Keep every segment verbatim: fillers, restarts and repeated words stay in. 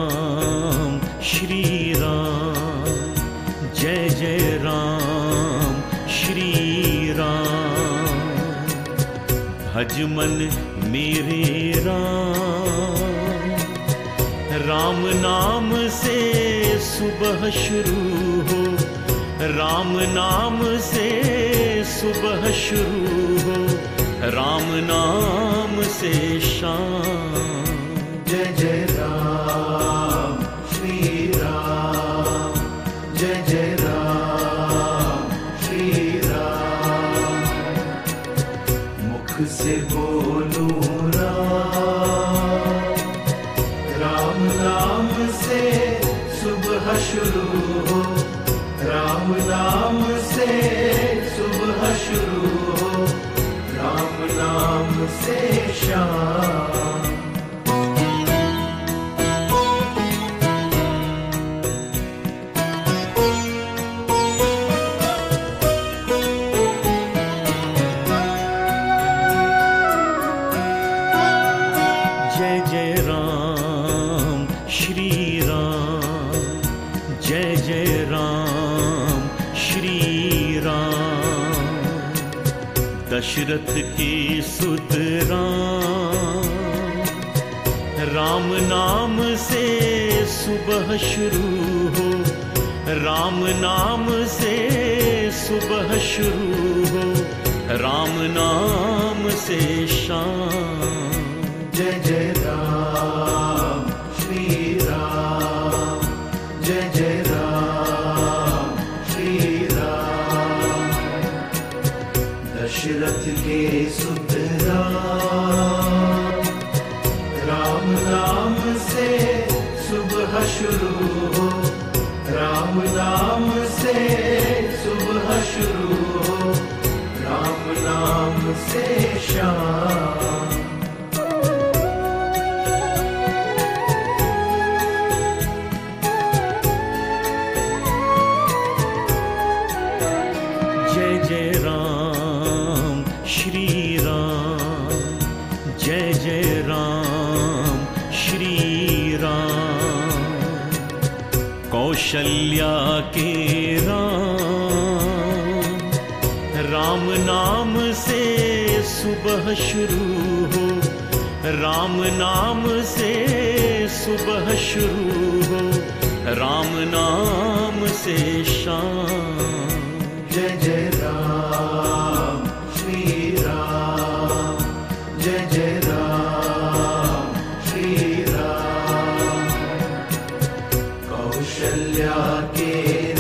राम श्री राम, जय जय राम श्री राम। भज मन मेरे राम, राम नाम से सुबह शुरू हो, राम नाम से सुबह शुरू हो, राम नाम से शाम। जय जय राम श्री राम, जय जय राम श्री राम। मुख से बोलूं राम, राम नाम से सुबह शुरू हो, राम नाम से सुबह शुरू हो, राम नाम से शाम। जय जय राम श्री राम, जय जय राम श्री राम। दशरथ के सुत राम, राम नाम से सुबह शुरू हो, राम नाम से सुबह शुरू हो, राम नाम से शाम। जय जय राम श्री राम, जय जय राम श्री राम। दशरथ के सुत राम, राम नाम से सुबह शुरू हो, राम नाम से सुबह शुरू हो, राम नाम से शाम। जय जय राम श्री राम, जय जय राम श्री राम। कौशल्या के राम, राम नाम से सुबह शुरू हो, राम नाम से सुबह शुरू हो, राम नाम से शाम। जय जय राम श्री राम, जय जय राम श्री राम। कौशल्या के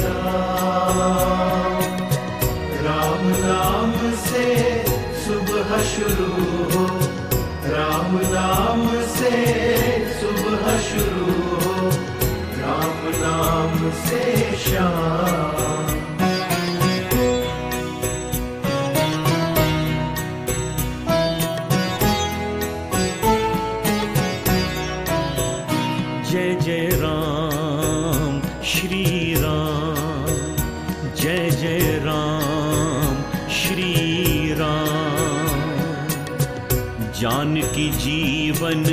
राम, राम नाम से सुबह शुरू हो, राम नाम से सुबह शुरू हो, राम नाम से शाम। जय जय राम श्री राम, जय जय राम श्री राम। जानकी जीवन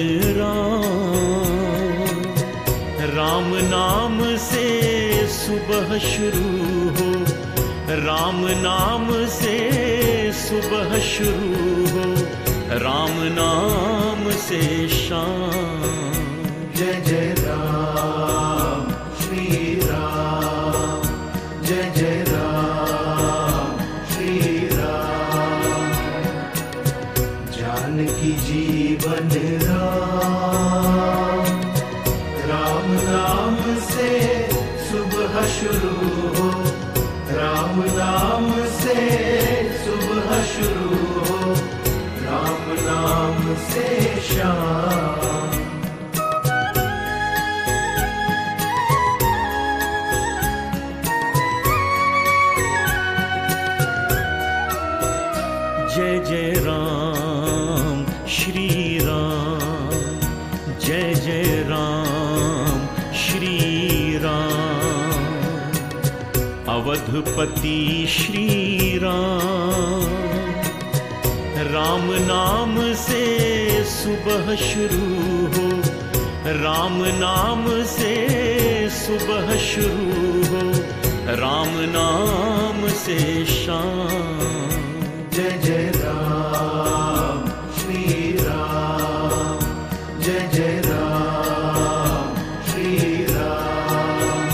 राम, राम नाम से सुबह शुरू हो, राम नाम से सुबह शुरू हो, राम नाम से शाम। जय जय राम श्री राम, जय जय राम श्री राम। जानकी जीवन राम, राम नाम से सुबह शुरू हो, राम नाम से सुबह शुरू हो, राम नाम से शाम। जय जय राम श्री राम, जय जय राम श्री राम। अवधपति श्री राम, राम नाम से सुबह शुरू हो, राम नाम से सुबह शुरू हो, राम नाम से शाम। जय जय राम श्री राम, जय जय राम श्री राम।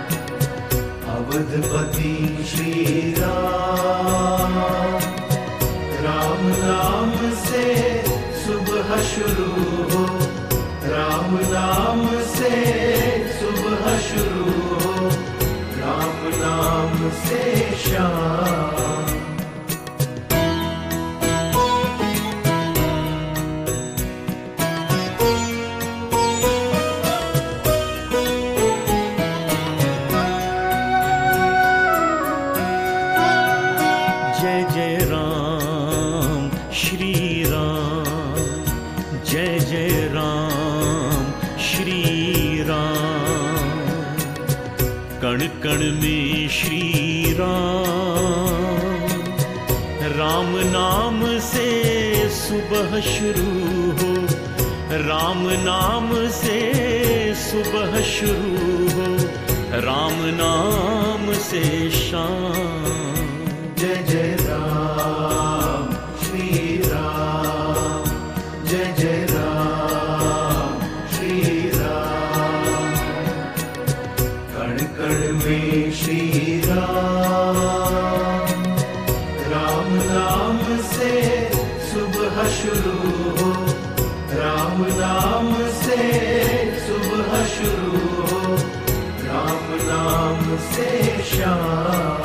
अवधपति श्री राम, राम नाम से सुबह शुरू हो, राम नाम से सुबह शुरू हो, राम नाम से शाम। जय जय राम श्री राम, जय जय राम श्री राम। कण कण में श्री राम, राम नाम से सुबह शुरू हो, राम नाम से सुबह शुरू हो, राम नाम से शाम। जय जय राम श्री राम, जय जय राम श्री राम। कण कण में श्री राम, राम नाम से सुबह शुरू हो, राम नाम से सुबह शुरू हो, राम नाम से शाम।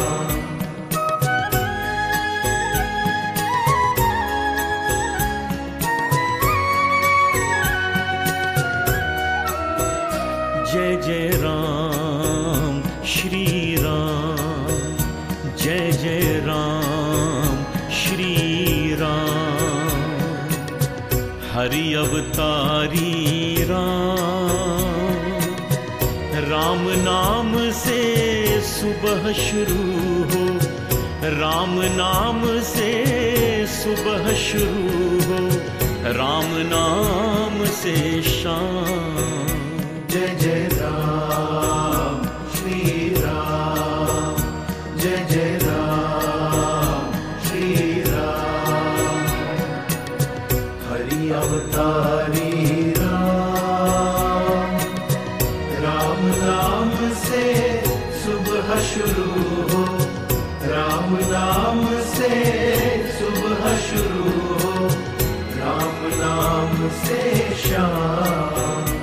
जय जय राम श्री राम, जय जय राम श्री राम। हरि अवतारी राम, राम नाम से सुबह शुरू हो, राम नाम से सुबह शुरू हो, राम नाम से शाम। जय जय राम श्री राम, जय जय राम श्री राम। हरि अवतारी राम, राम नाम से सुबह शुरू हो, राम नाम से सुबह शुरू हो, राम नाम से शाम।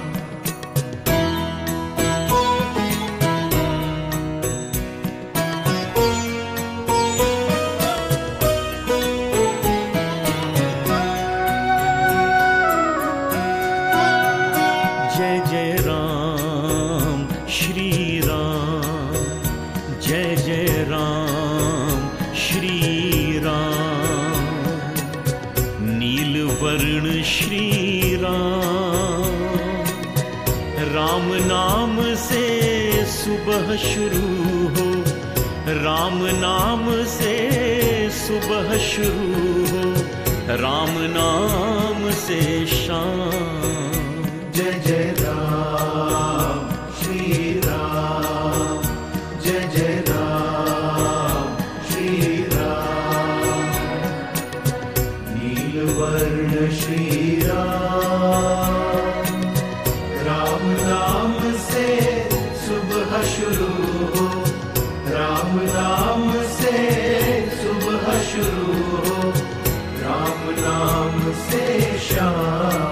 जय जय राम श्री राम, जय जय राम श्री राम। नील वर्ण श्री राम, राम नाम से सुबह शुरू हो, राम नाम से सुबह शुरू हो, राम नाम से शाम। जय जय राम श्री राम, जय जय राम श्री राम। नीलवर्ण श्री राम, राम नाम से सुबह शुरू हो, राम नाम से सुबह शुरू हो, राम नाम से शाम।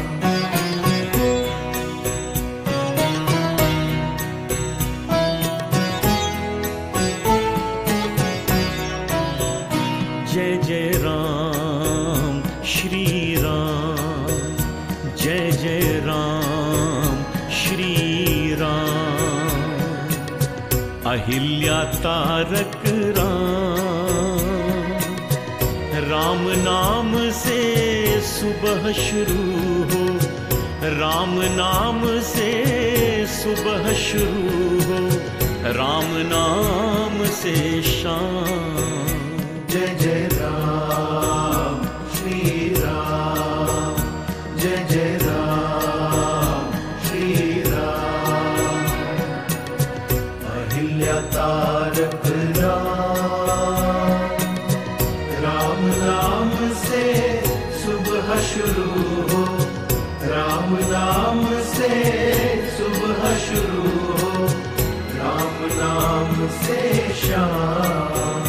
जय जय राम श्री राम, जय जय राम श्री राम। अहिल्या तारक राम, राम नाम से सुबह शुरू हो, राम नाम से सुबह शुरू हो, राम नाम से शाम। जय जय राम श्री राम, जय जय राम से शाम।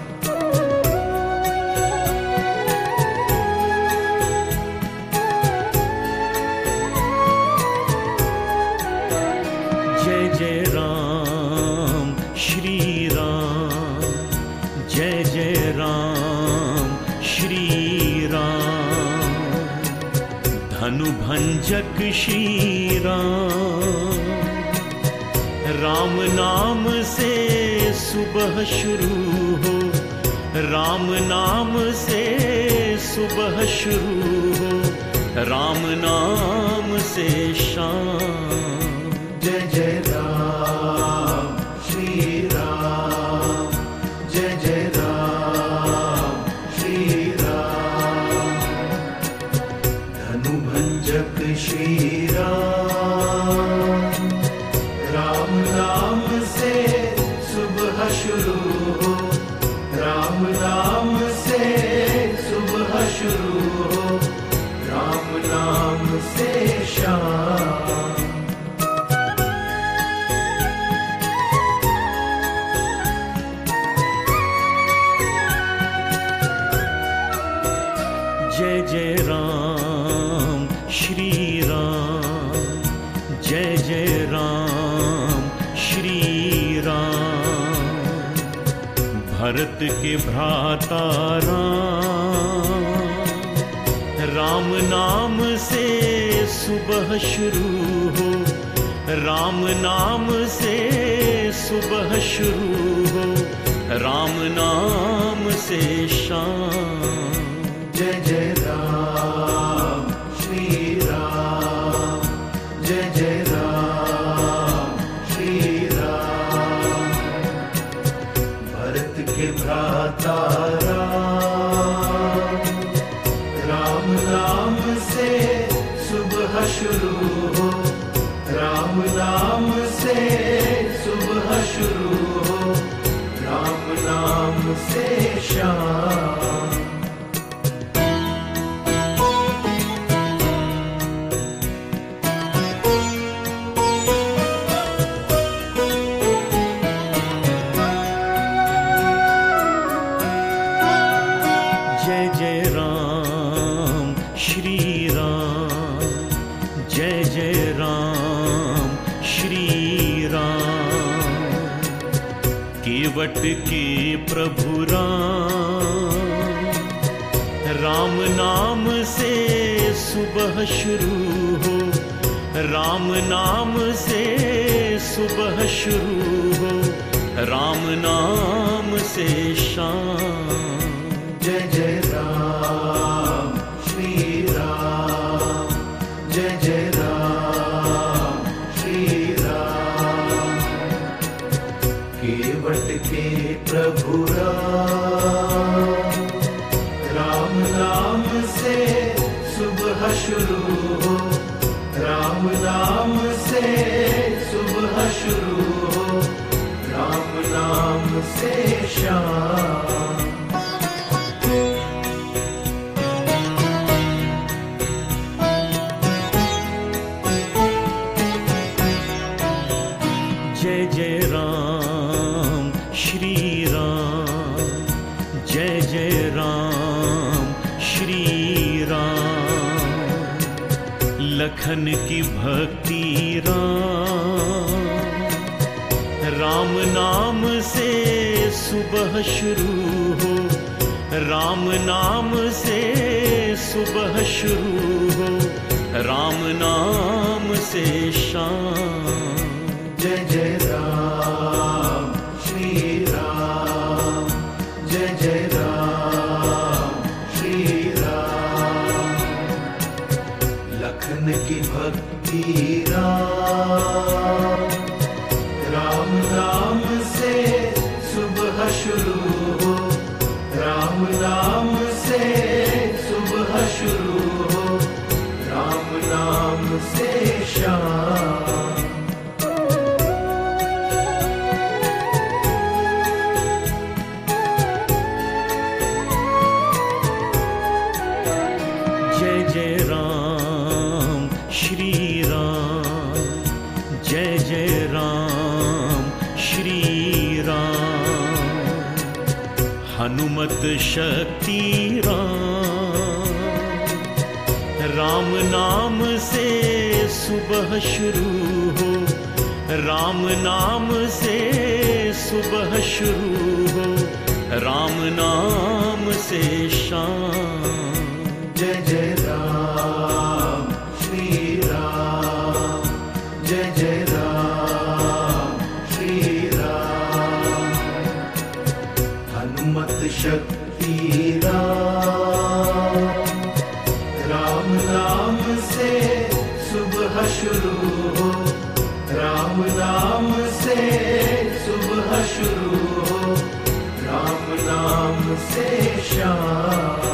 जय जय राम श्री राम, जय जय राम श्री राम, धनु भंजक श्री राम। राम नाम से सुबह शुरू हो, राम नाम से सुबह शुरू हो, राम नाम से शाम। जय जय राम श्री राम, जय जय राम श्री राम, धनु भंजक श्री राम। राम नाम से सुबह शुरू हो, राम नाम से सुबह शुरू हो, राम नाम से शाम। जय जय राम श्री राम, जय जय राम श्री राम, भरत के भ्राता राम। राम नाम से सुबह शुरू हो, राम नाम से सुबह शुरू हो, राम नाम से शाम। जय जय राम श्री राम, जय जय राम श्री राम, भरत के भ्राता राम। राम नाम से सुबह शुरू हो, राम नाम से सुबह शुरू हो, राम नाम से शाम। जय जय राम श्री राम, जय जय राम श्री राम, केवट के प्रभु राम। राम नाम से सुबह शुरू हो, राम नाम से सुबह शुरू हो, राम नाम से शाम। जय जय राम श्री राम, जय जय राम श्री राम, केवट के प्रभु राम। राम नाम से सुबह शुरू हो, राम नाम से सुबह शुरू हो, राम नाम से शाम। जय जय राम श्री राम, जय जय राम श्री राम, लखन की भक्ति राम। राम नाम से सुबह शुरू हो, राम नाम से सुबह शुरू हो, राम नाम से शाम। जय जय राम श्री राम, जय जय राम श्री राम, लखन की भक्ति राम। राम नाम से सुबह शुरू हो, राम नाम से सुबह शुरू हो, राम नाम से शाम। हनुमत शक्ति राम, राम नाम से सुबह शुरू हो, राम नाम से सुबह शुरू हो, राम नाम से शाम। जय जय राम श्री राम, जय जय राम श्री राम। हनुमत शक्ति राम, राम नाम से सुबह शुरू हो, राम नाम से सुबह शुरू हो, राम नाम से शाम।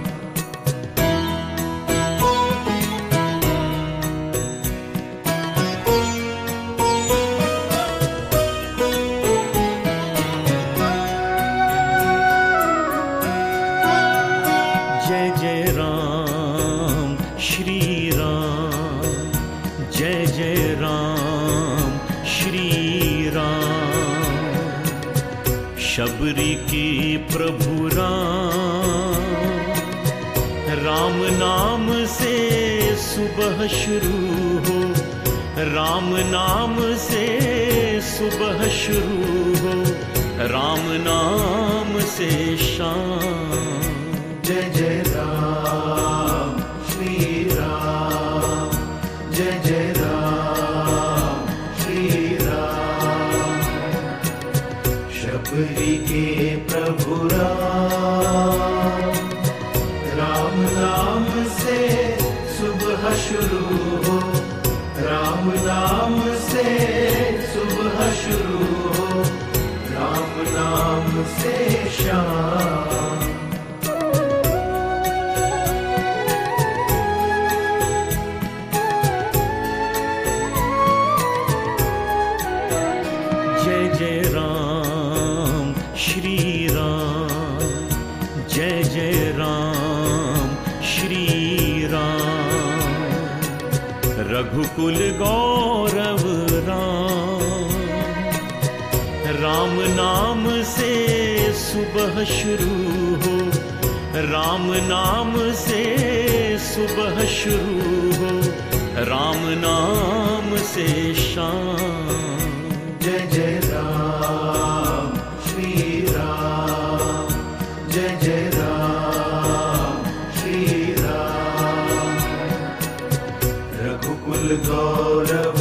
जय जय राम श्री राम, जय जय राम श्री राम। शबरी के प्रभु राम, राम नाम से सुबह शुरू हो, राम नाम से सुबह शुरू हो, राम नाम से शाम। जय जय राम श्री राम, जय जय राम श्री राम। शबरी के प्रभु राम, राम नाम से सुबह शुरू हो, राम नाम से सुबह शुरू हो, राम नाम से शाम। जय जय राम श्री राम, जय जय राम श्री राम। रघुकुल गौरव राम, राम नाम से सुबह शुरू हो, राम नाम से सुबह शुरू हो, राम नाम से शाम। जय जय राम श्री राम, जय जय राम श्री राम। रघुकुल गौरव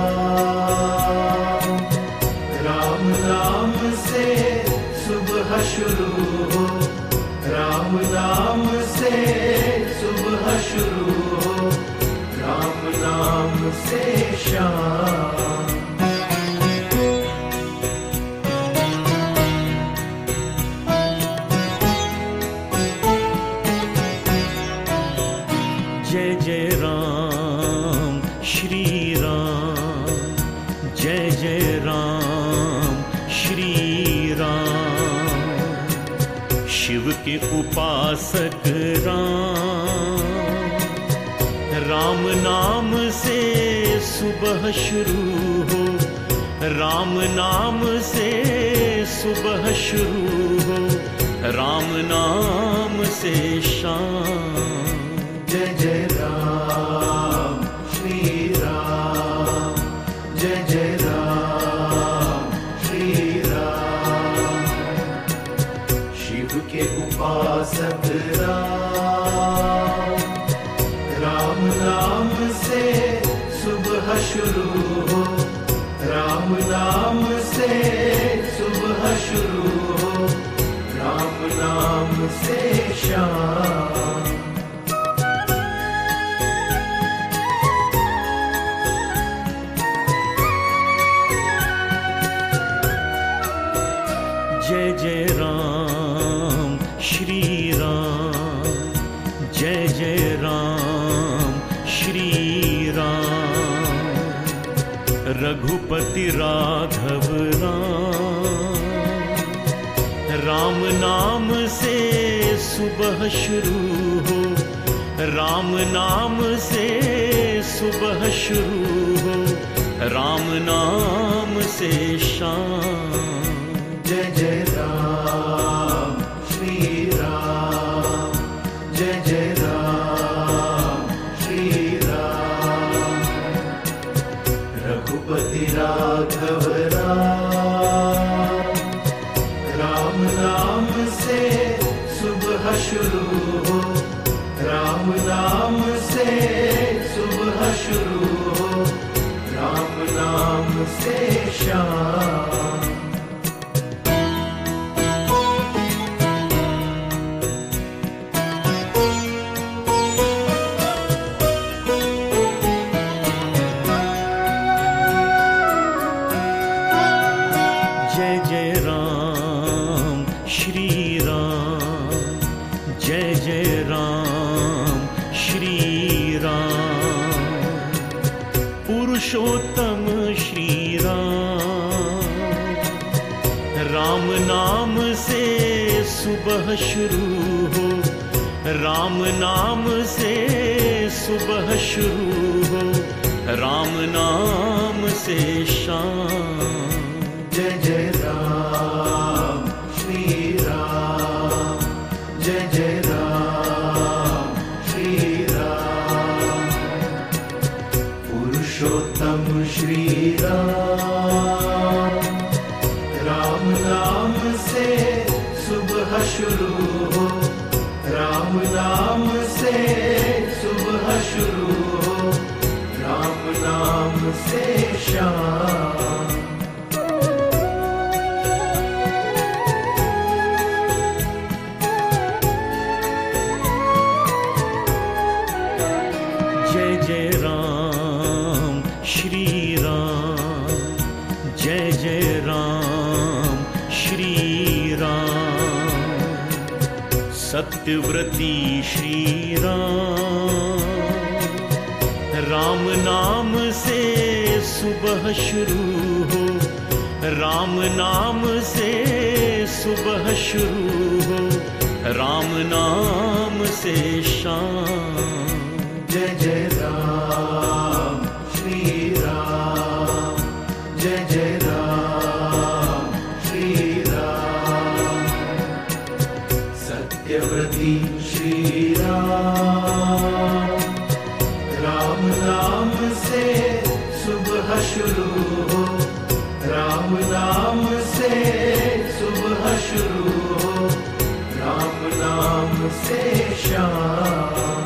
राम, राम नाम से सुबह शुरू हो, राम नाम से सुबह शुरू हो, राम नाम से शाम। जय जय राम श्री राम, जय जय राम श्री राम। शिव के उपासक राम, राम नाम से सुबह शुरू हो, राम नाम से सुबह शुरू हो, राम नाम से शाम। जय जय राम श्री राम, जय जय राम श्री राम। शिव के उपासक राम, राम नाम से सुबह शुरू हो, राम नाम से सुबह शुरू हो, राम नाम से शाम। जय जय राम श्री राम, जय जय राम श्री राम। रघुपति राघव राम, राम नाम से सुबह शुरू हो, राम नाम से सुबह शुरू हो, राम नाम से शाम। जय जय राम राघव राम। राम नाम से सुबह शुरू हो, राम नाम से सुबह शुरू हो, राम नाम से शाम। जय जय राम श्री राम, जय जय राम श्री राम, पुरुषोत्तम श्री राम। राम नाम से सुबह शुरू हो, राम नाम से सुबह शुरू हो, राम नाम से शाम। जय जय राम श्री राम, जय जय राम श्री राम, पुरुषोत्तम श्री राम। राम नाम से सुबह शुरू हो, राम नाम से सुबह शुरू हो, राम नाम से शाम। जय जय राम श्री राम, जय जय राम श्री राम, सत्यव्रती श्री राम। राम नाम से सुबह शुरू हो, राम नाम से सुबह शुरू हो, राम नाम से शाम। जय जय राम श्री राम, जय जय राम श्री राम, सत्यव्रती श्री राम। राम नाम से सुबह शुरू हो, राम नाम से सुबह शुरू हो, राम नाम से शाम।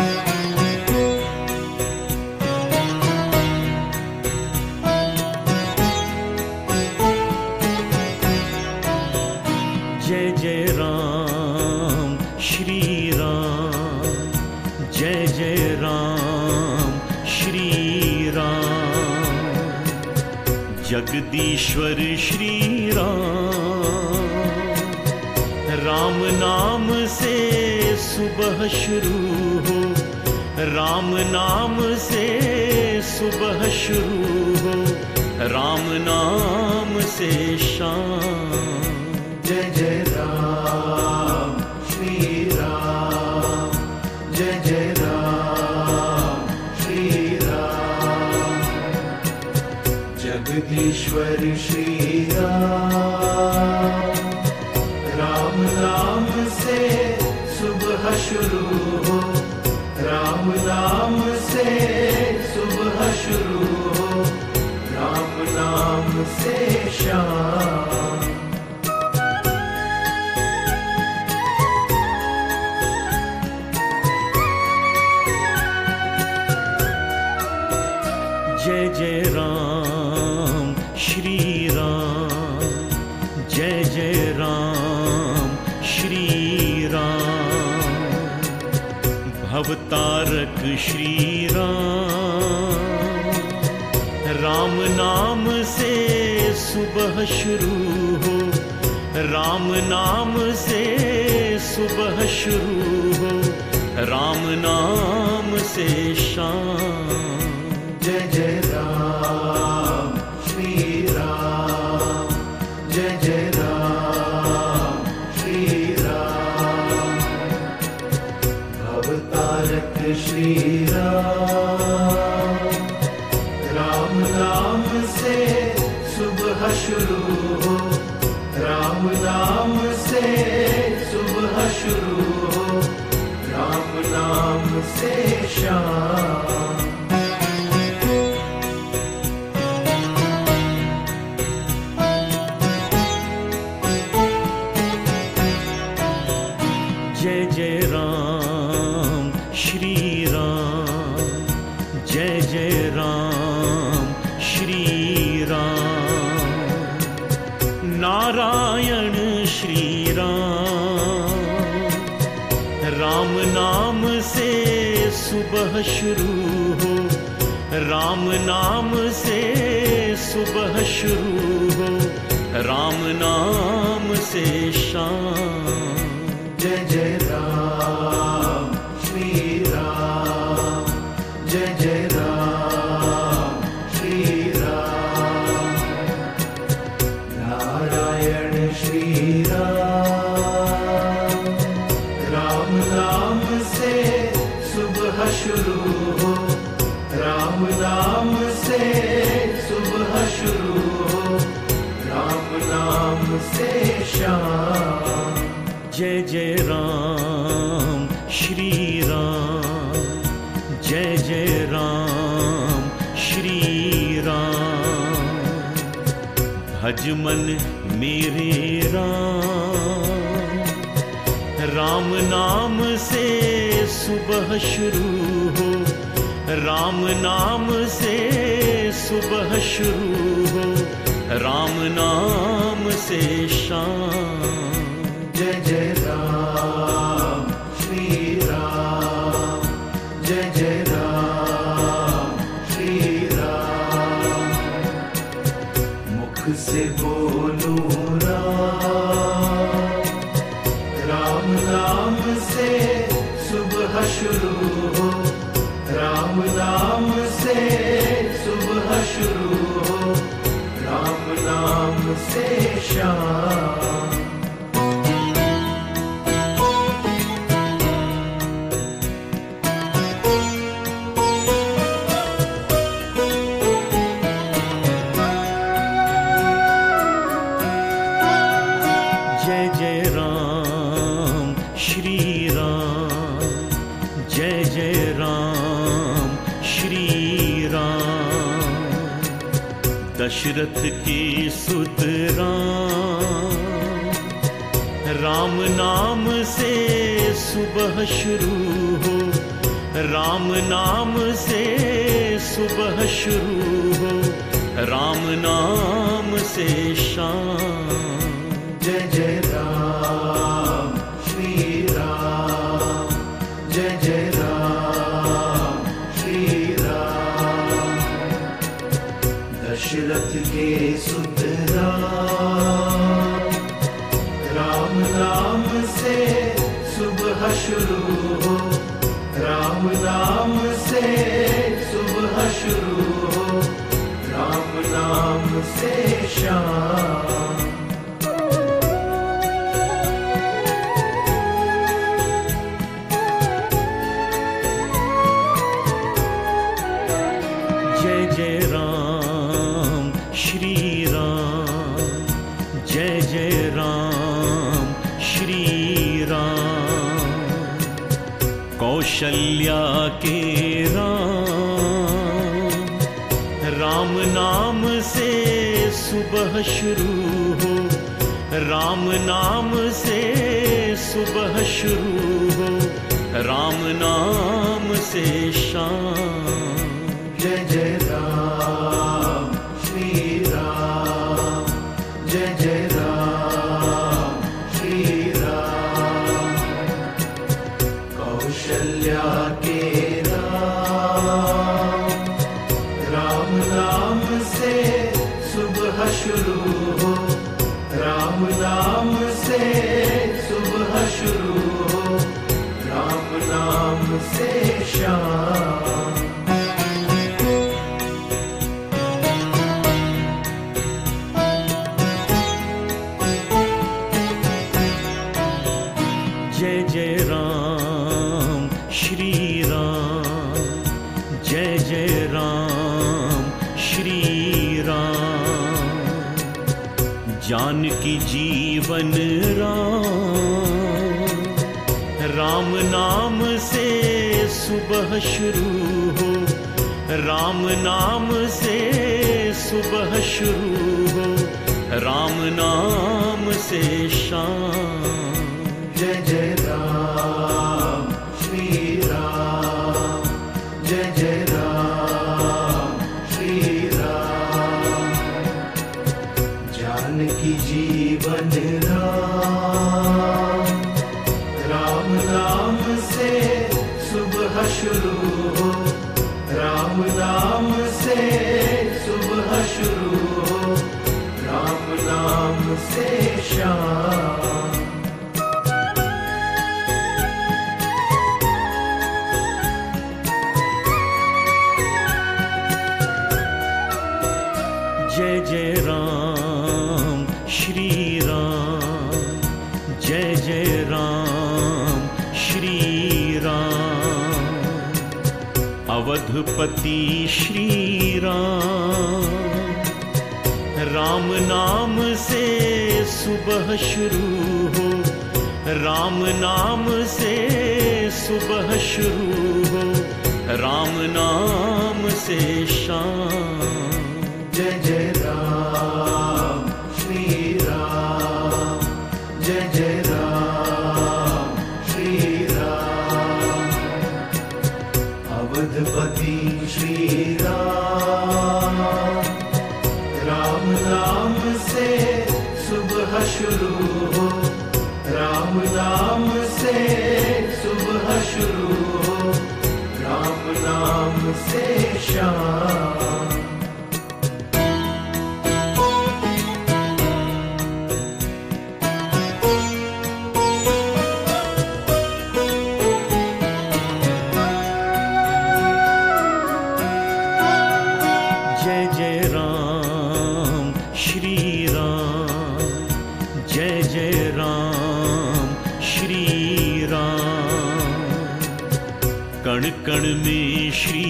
जय जय राम श्री राम, जय जय राम श्री राम, जगदीश्वर श्री राम। राम नाम से सुबह शुरू हो, राम नाम से सुबह शुरू हो, राम नाम से शाम। जय जय राम श्री राम, जय जय राम श्री राम, जगदीश्वर श्री राम। राम नाम से सुबह शुरू हो, राम नाम से सुबह शुरू हो, राम नाम से शाम। जय जय राम श्री राम, जय जय राम श्री राम, भवतारक श्री राम। राम नाम से सुबह शुरू हो, राम नाम से सुबह शुरू हो, राम नाम से शाम। जय जय राम श्री राम, जय जय राम श्री राम, भवतारक श्री राम। राम नाम से सुबह शुरू हो, राम नाम से सुबह शुरू हो, राम नाम से शाम। सुबह शुरू हो, राम नाम से सुबह शुरू हो, राम नाम से शाम। जय जय राम श्री राम, जय जय राम श्री राम, नारायण श्री राम। राम नाम से सुबह शुरू हो, राम नाम से सुबह शुरू हो, राम नाम से शाम। जय जय राम श्री राम, जय जय राम श्री राम। भज मन मेरे राम, राम नाम से सुबह शुरू हो, राम नाम से सुबह शुरू हो, राम नाम से शाम। जय जय राम श्री राम, जय जय राम श्री राम। मुख से बोलूं राम, राम नाम से सुबह शुरू हो, राम नाम से सुबह शुरू हो, राम नाम से शाम। जय जय राम श्री राम, जय जय राम श्री राम। दशरथ के सुत राम, राम नाम से सुबह शुरू हो, राम नाम से सुबह शुरू हो, राम नाम से शाम। जय जय राम श्री राम, जय जय राम श्री राम। दशरथ के सुत राम, राम नाम से सुबह शुरू हो, राम नाम से सुबह शुरू हो, राम नाम से शाम। जय जय राम श्री राम, जय जय राम श्री राम। कौशल्या के राम, राम नाम से सुबह शुरू हो, राम नाम से सुबह शुरू हो, राम नाम से शाम। जय जय राम श्री राम, जय जय राम श्री राम। कौशल्या के राम, राम नाम से सुबह शुरू हो, राम नाम से सुबह शुरू हो, राम नाम से शाम। जय जय राम श्री राम, जय जय राम श्री राम। जानकी जीवन राम, राम नाम से सुबह शुरू हो, राम नाम से सुबह शुरू हो, राम नाम से शाम। जय जय राम श्री राम, जय जय राम श्री राम। जानकी जीवन राम, राम नाम से सुबह शुरू से शाम। जय जय राम श्री राम, जय जय राम श्री राम, अवधपति श्री राम। राम नाम से सुबह शुरू हो, राम नाम से सुबह शुरू हो, राम नाम से शाम। जय जय राम श्री राम, जय जय राम श्री राम, अवधपति श्री राम। राम नाम से सुबह शुरू हो, राम नाम से सुबह शुरू हो, राम नाम से शाम। जय जय राम श्री राम, जय जय राम श्री राम, कण कण में श्री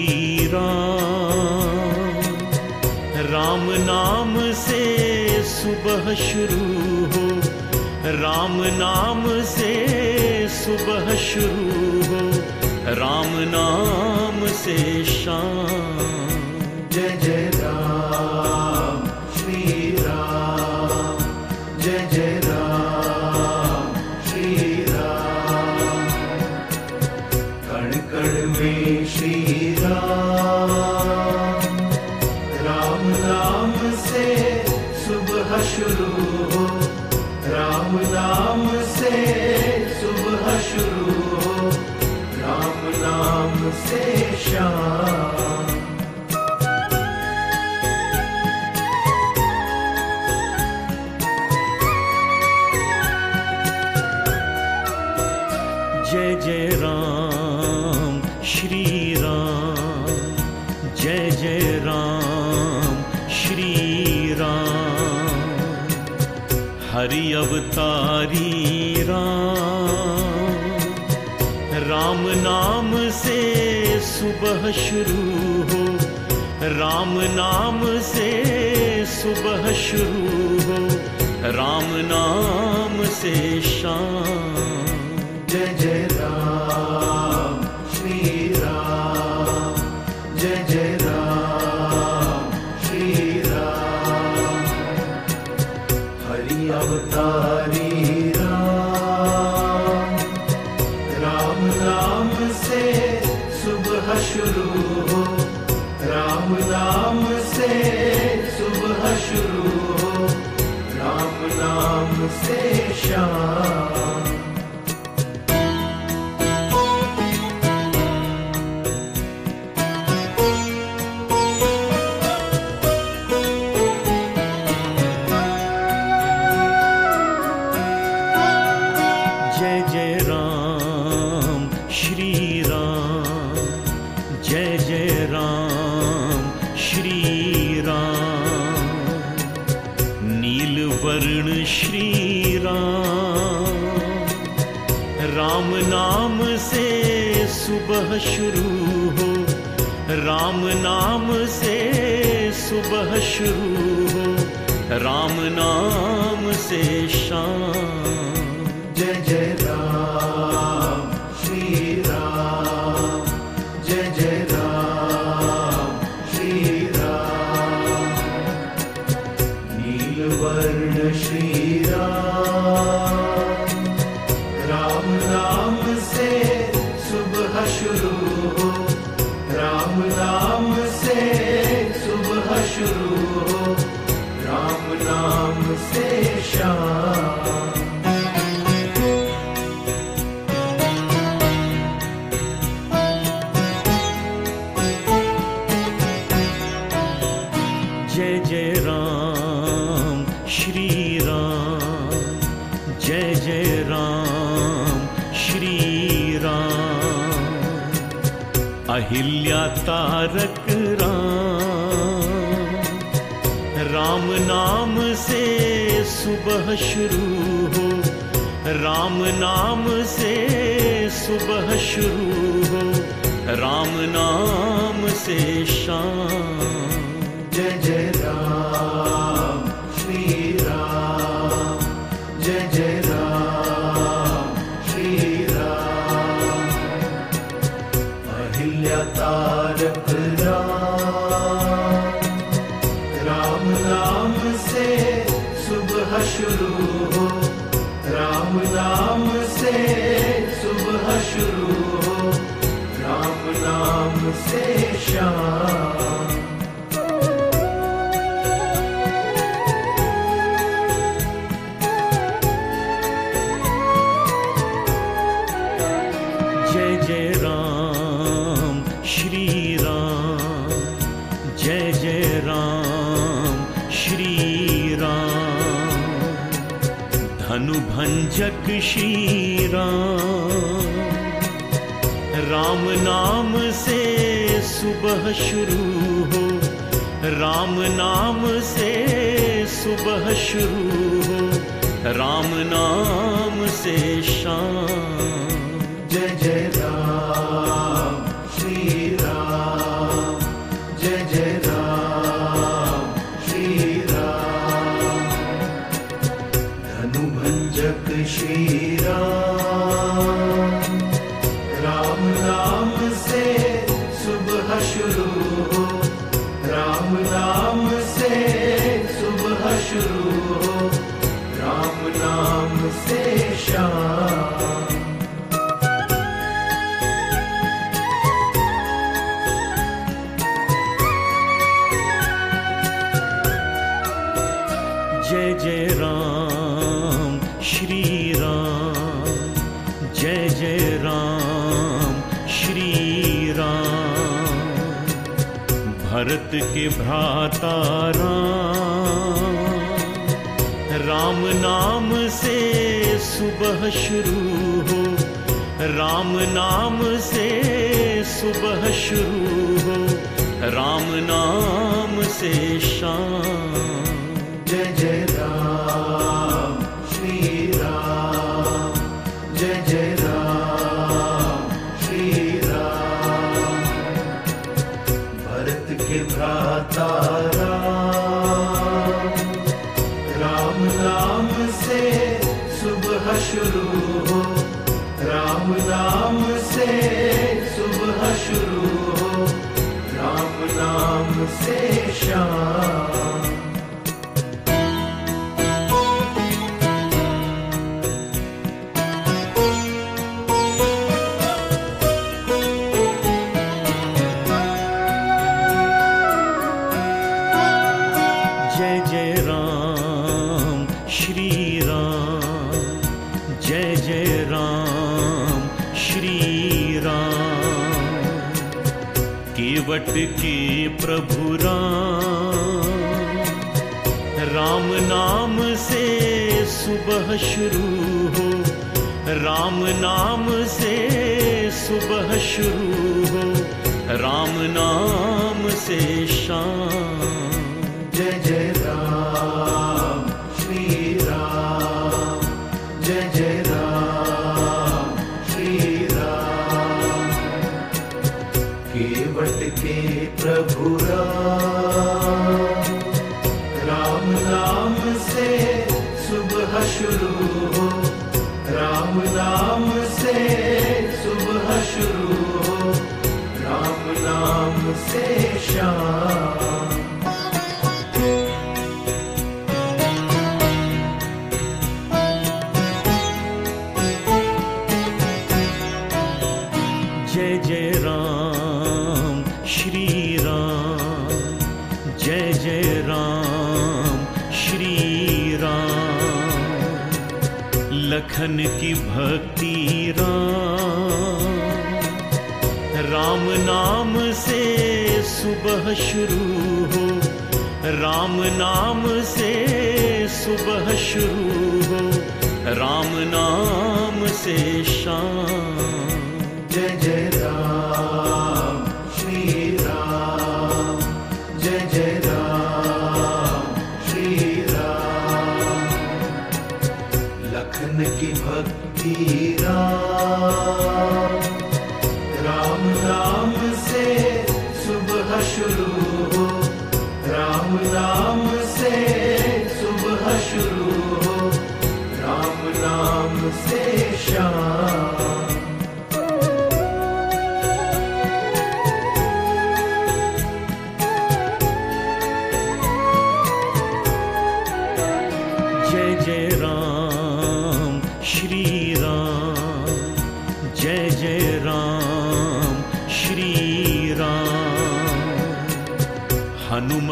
राम। राम नाम से सुबह शुरू हो, राम नाम से सुबह शुरू हो, राम नाम से शाम। जय जय राम श्री राम, जय जय राम श्री राम, कण कण में श्री राम। राम नाम से सुबह शुरू हो, राम नाम से सुबह शुरू हो, राम नाम से शाम। जय जय राम श्री राम, जय जय राम श्री राम, हरि अवतारी राम। राम नाम से सुबह शुरू हो, राम नाम से सुबह शुरू हो, राम नाम से शाम। जय जय राम श्री राम, जय जय राम श्री राम, हरि अवतारी राम। राम नाम से सुबह शुरू हो, राम नाम से सुबह शुरू हो, राम नाम से शाम। जय जय राम श्री राम, जय जय राम श्री राम, नील वर्ण श्री राम। राम नाम से सुबह शुरू हो, राम नाम से सुबह शुरू हो, राम नाम से शाम। जय जय राम श्री राम, जय जय राम श्री राम, नीलवर्ण श्री राम। राम नाम से सुबह शुरू हो, राम नाम से सुबह शुरू हो, राम नाम से शाम। जय जय राम श्री राम, अहिल्या तारक राम, राम नाम से सुबह शुरू हो, राम नाम से सुबह शुरू हो, राम नाम से शाम। जय जय राम श्री राम, जय जय राम श्री राम। अहिल्या तारक राम, राम नाम से सुबह शुरू हो, राम नाम से सुबह शुरू हो, राम नाम से शाम। जय जय राम श्री राम, जय जय राम श्री राम। धनु भंजक श्री राम, राम नाम से सुबह शुरू हो, राम नाम से सुबह शुरू हो, राम नाम से शाम। जय जय राम श्री राम, जय जय राम श्री राम। धनु भंजक श्री राम, राम नाम से सुबह शुरू हो, राम नाम से सुबह शुरू हो, राम नाम से शाम। जय जय राम श्री राम, जय जय राम श्री राम। भरत के भ्राता राम, राम नाम से सुबह शुरू हो, राम नाम से सुबह शुरू हो, राम नाम से शाम। जय जय राम श्री राम, जय जय राम श्री राम। भरत के भ्राता राम, राम नाम से सुबह शुरू हो, राम नाम से सुबह शुरू हो, राम नाम से शाम। जय जय राम श्री राम, जय जय राम श्री राम। केवट के प्रभु राम, राम नाम से सुबह शुरू हो, राम नाम से सुबह शुरू हो, राम नाम से शाम। जय जय राम श्री राम, जय जय राम श्री राम। केवट के प्रभु राम, राम नाम से सुबह शुरू हो, राम नाम से सुबह शुरू हो, राम नाम से शाम। जय जय राम श्री राम, जय जय राम श्री राम। लखन की भक्ति राम, राम नाम से सुबह शुरू हो, राम नाम से सुबह शुरू हो, राम नाम से शाम। जय जय राम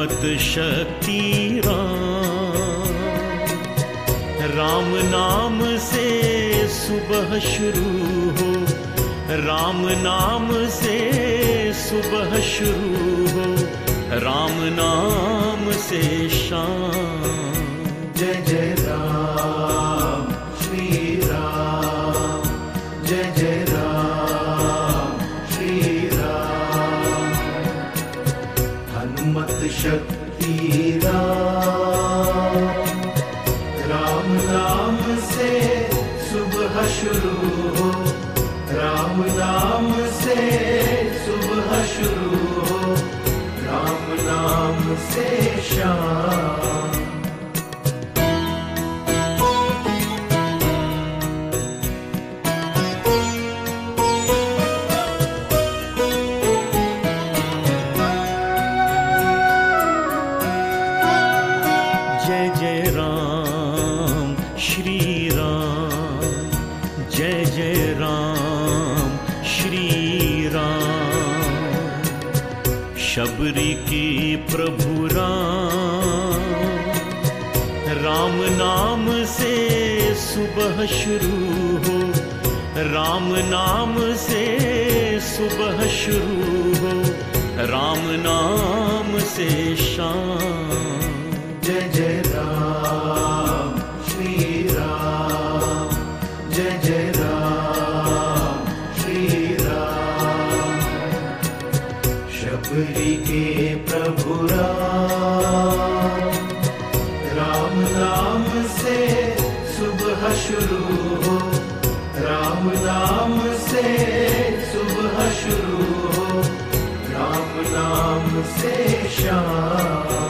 हनुमत शक्ति राम, राम नाम से सुबह शुरू हो, राम नाम से सुबह शुरू हो, राम नाम से शाम। जय जय राम श्री राम, जय जय राम श्री राम। हनुमत शक्ति राम, राम नाम से सुबह शुरू हो, राम नाम से सुबह शुरू हो, राम नाम से शाम। जय जय राम श्री राम, जय जय राम श्री राम। शबरी की प्रभु राम, राम नाम से सुबह शुरू हो, राम नाम से सुबह शुरू हो, राम नाम से शाम। जय जय राम श्री राम, जय जय राम श्री राम। शबरी के प्रभु राम, राम नाम से सुबह शुरू हो, राम नाम से सुबह शुरू हो, राम नाम से शाम।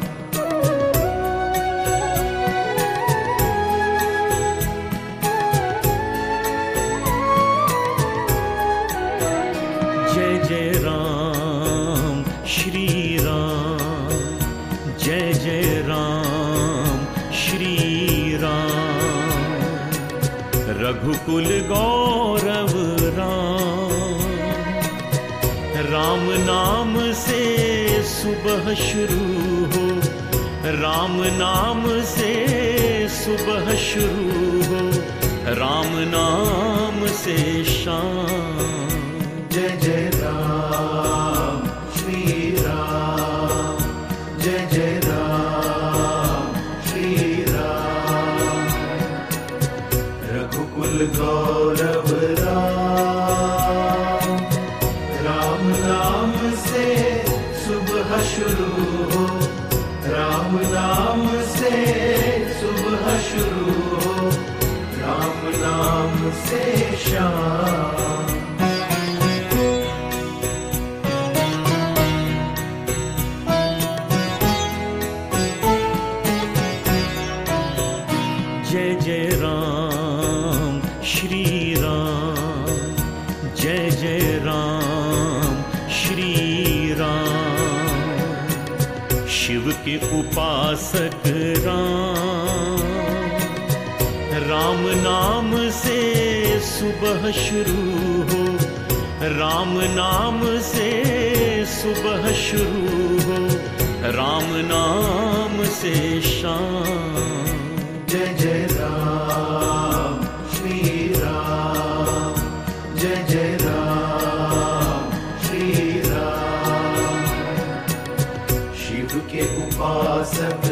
जय जय राम श्री राम, जय जय राम श्री राम। रघुकुल गौरव राम, राम नाम से सुबह शुरू हो, राम नाम से सुबह शुरू हो, राम नाम से शाम। जय जय राम श्री राम, जय जय राम श्री राम। रघुकुल गौरव राम, राम नाम से सुबह शुरू हो, राम नाम से सुबह शुरू हो, राम नाम से शाम। जय जय राम श्री राम, जय जय राम श्री राम। शिव के उपासक राम, राम नाम से सुबह शुरू हो, राम नाम से सुबह शुरू हो, राम नाम से शाम। जय जय राम श्री राम, जय जय राम श्री राम। शिव के उपासक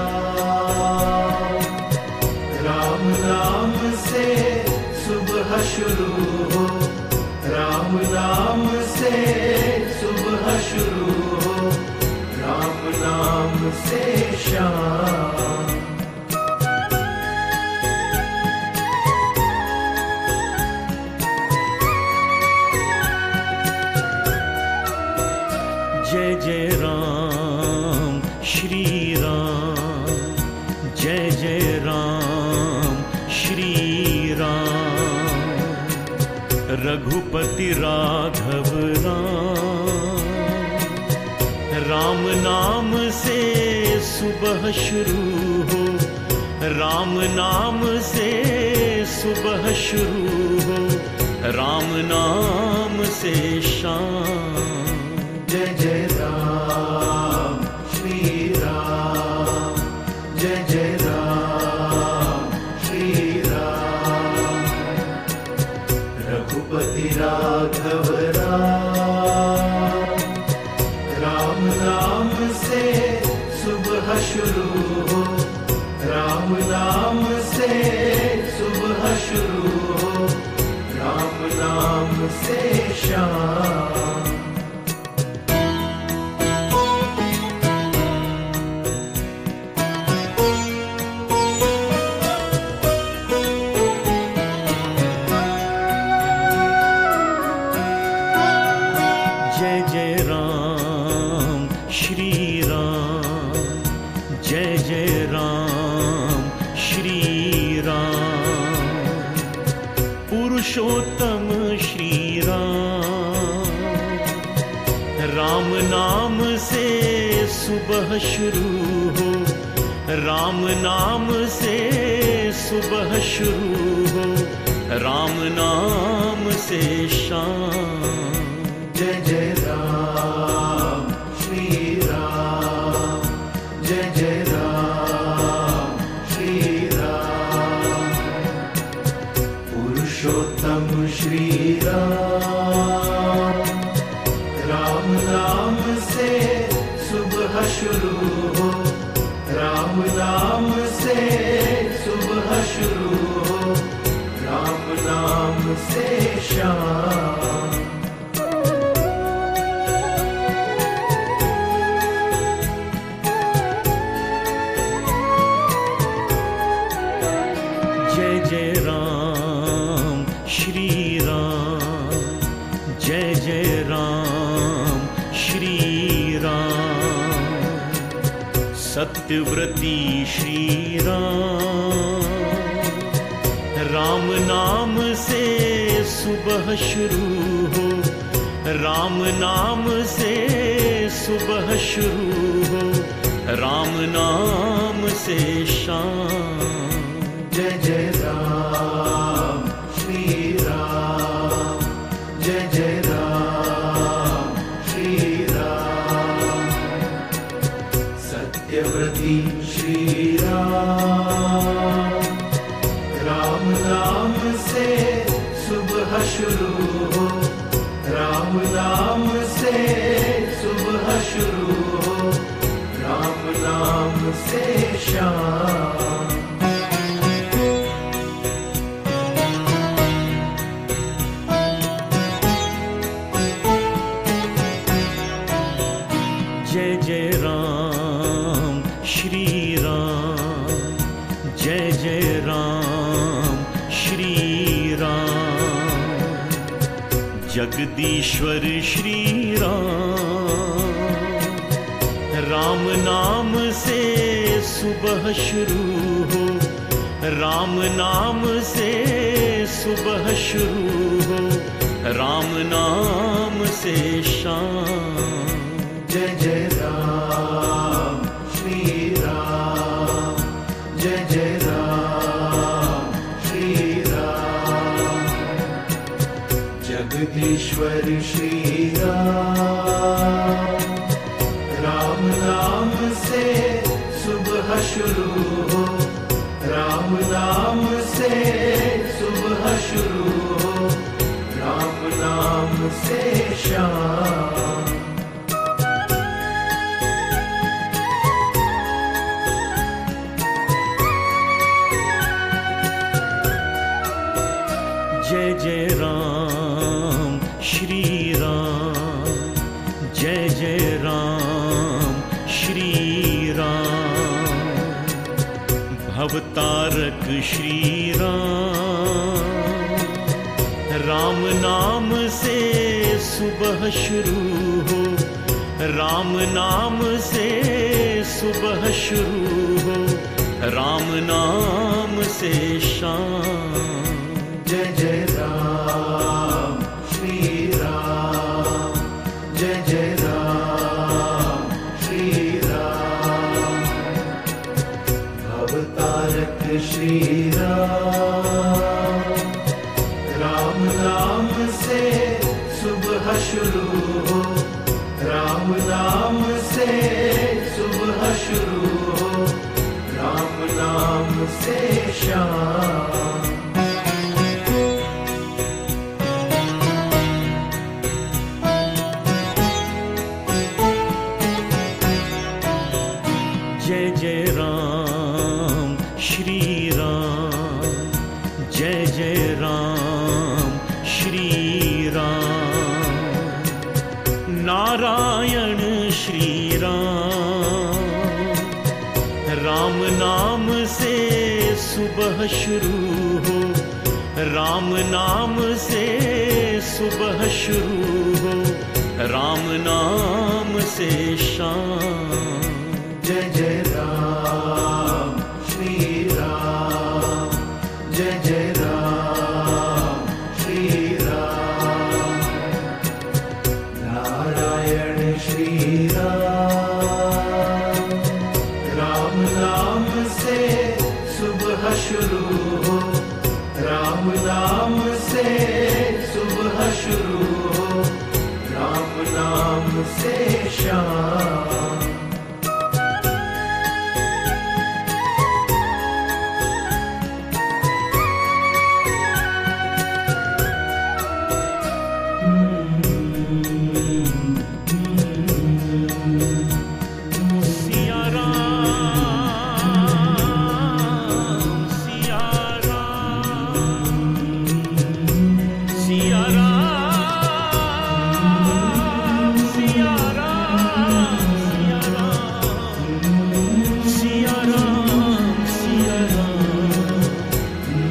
राम, राम नाम से सुबह शुरू हो, राम नाम से सुबह शुरू हो, राम नाम से शाम। जय जय राम श्री राम, जय जय राम श्री राम। रघुपति राघव राम, राम नाम से सुबह शुरू हो, राम नाम से सुबह शुरू हो, राम नाम से शाम। जय जय राम श्री जय जय राम श्री राम, पुरुषोत्तम श्री राम। राम नाम से सुबह शुरू हो, राम नाम से सुबह शुरू हो, राम नाम से शाम। जय जय राम श्री राम, जय जय राम श्री राम, पुरुषोत्तम श्री राम। राम नाम से सुबह शुरू हो, राम नाम से सुबह शुरू हो, राम नाम से शाम। जय जय राम श्री राम, जय जय राम श्री राम, सत्यव्रती श्री राम। राम नाम से सुबह शुरू हो, राम नाम से सुबह शुरू हो, राम नाम से शाम। जय जय राम श्री राम, जय जय राम श्री राम, सत्यव्रती श्री राम। राम नाम से सुबह शुरू हो, राम नाम से सुबह शुरू हो, राम नाम से शाम। जय जय राम श्री राम, जय जय राम श्री राम, जगदीश्वर श्री राम। राम नाम से सुबह शुरू हो, राम नाम से सुबह शुरू हो, राम नाम से शाम। जय जय राम श्री राम, जय जय राम श्री राम, जगदीश्वर श्री राम। राम नाम से सुबह शुरू हो, राम नाम से सुबह शुरू हो, राम नाम से शाम। जय जय राम श्री राम, जय जय राम श्री राम, भवतारक श्री राम। राम नाम से सुबह शुरू हो, राम नाम से सुबह शुरू हो, राम नाम से शाम। जय जय राम श्री राम, जय जय राम श्री राम, भवतारक श्री राम। राम नाम से सुबह शुरू हो, राम नाम से सुबह शुरू हो, राम नाम से शाम। जय जय राम श्री राम, जय जय राम श्री राम, नारायण श्री राम। राम नाम से सुबह शुरू हो, राम नाम से सुबह शुरू हो, राम नाम से शाम। जय जय राम श्री राम, जय जय राम श्री राम, नारायण श्री राम। राम नाम से सुबह शुरू हो, राम नाम से सुबह शुरू हो, राम नाम से शाम।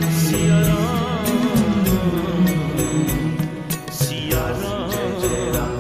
सिया राम